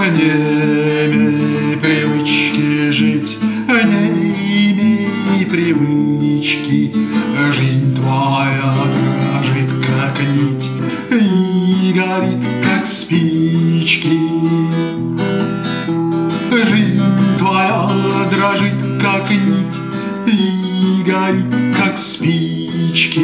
Не имей привычки жить, не имей привычки. Жизнь твоя дрожит, как нить, и горит, как спички. Жизнь твоя дрожит, как нить, и горит, как спички.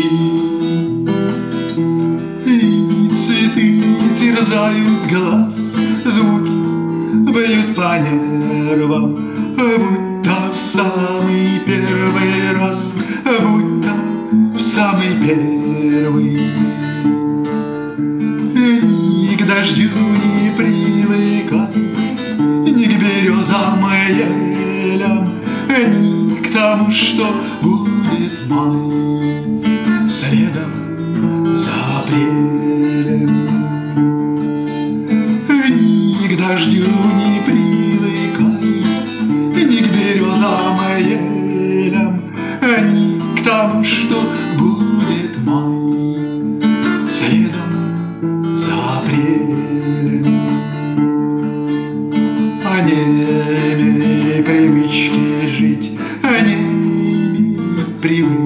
И цветы терзают глаз, звуки бьют по нервам, будто в самый первый раз, будто в самый первый. Ни к дождю не привыкай, ни к березам и елям, ни к тому, что будет май следом за апрелем. Ни к дождю не привыкай, ни к березам и елям, ни к тому, что будет май следом за апрелем. Не имей привычки жить, не имей привычки.